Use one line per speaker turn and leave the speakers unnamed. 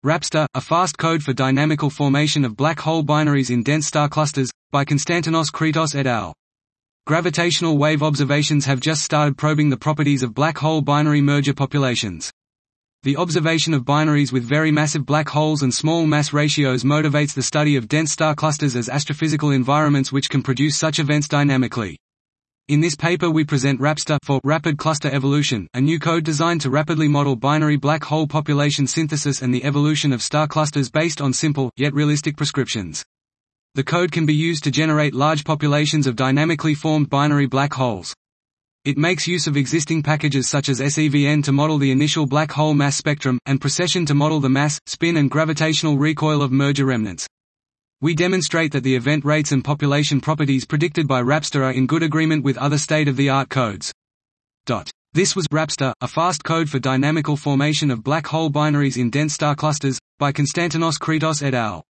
RAPSTER, a fast code for dynamical formation of black hole binaries in dense star clusters, by Konstantinos Kritos et al. Gravitational wave observations have just started probing the properties of black hole binary merger populations. The observation of binaries with very massive black holes and small mass ratios motivates the study of dense star clusters as astrophysical environments which can produce such events dynamically. In this paper we present RAPSTER for Rapid Cluster Evolution, a new code designed to rapidly model binary black hole population synthesis and the evolution of star clusters based on simple, yet realistic prescriptions. The code can be used to generate large populations of dynamically formed binary black holes. It makes use of existing packages such as SEVN to model the initial black hole mass spectrum, and precession to model the mass, spin and gravitational recoil of merger remnants. We demonstrate that the event rates and population properties predicted by RAPSTER are in good agreement with other state-of-the-art codes. This was RAPSTER, a fast code for dynamical formation of black hole binaries in dense star clusters, by Konstantinos Kritos et al.